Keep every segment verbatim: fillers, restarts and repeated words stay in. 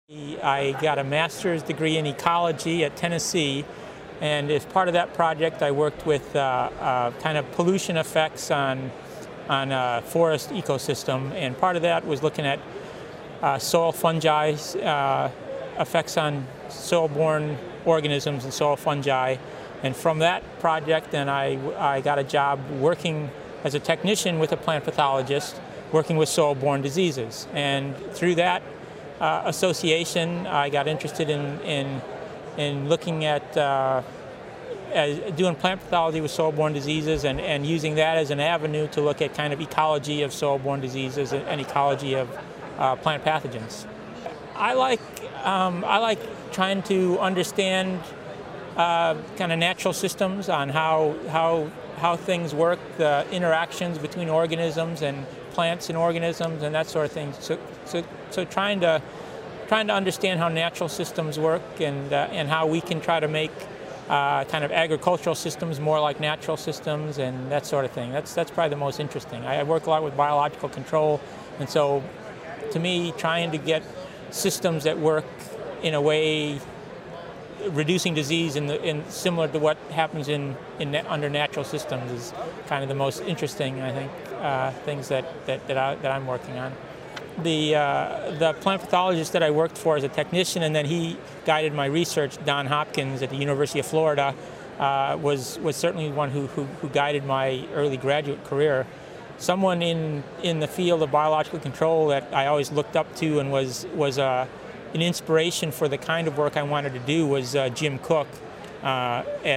I got a master's degree in ecology at Tennessee, and as part of that project I worked with uh, uh, kind of pollution effects on, on a forest ecosystem, and part of that was looking at uh, soil fungi, uh, effects on soil-borne organisms and soil fungi. And from that project then I, I got a job working as a technician with a plant pathologist working with soil-borne diseases. And through that uh, association I got interested in, in, in looking at uh, as doing plant pathology with soil-borne diseases and, and using that as an avenue to look at kind of ecology of soil-borne diseases and, and ecology of uh, plant pathogens. I like, um, I like trying to understand uh, kind of natural systems on how, how, how things work, the interactions between organisms and plants and organisms and that sort of thing. So, so, so trying to, trying to understand how natural systems work and, uh, and how we can try to make Uh, kind of agricultural systems more like natural systems and that sort of thing. That's, that's probably the most interesting. I, I work a lot with biological control, and so to me trying to get systems that work in a way reducing disease in the, in similar to what happens in, in under natural systems is kind of the most interesting, I think, uh, things that, that, that, I, that I'm working on. The, uh, the plant pathologist that I worked for as a technician, and then he guided my research, Don Hopkins at the University of Florida, uh, was, was certainly one who, who, who guided my early graduate career. Someone in, in the field of biological control that I always looked up to and was, was uh, an inspiration for the kind of work I wanted to do was uh, Jim Cook uh, at,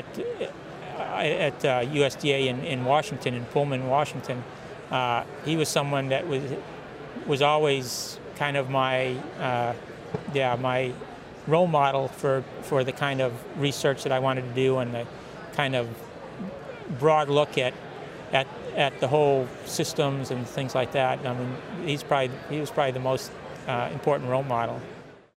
at uh, U S D A in, in Washington, in Pullman, Washington. Uh, he was someone that was was always kind of my, uh, yeah, my role model for, for the kind of research that I wanted to do and the kind of broad look at, at, at the whole systems and things like that. I mean, he's probably, he was probably the most uh, important role model.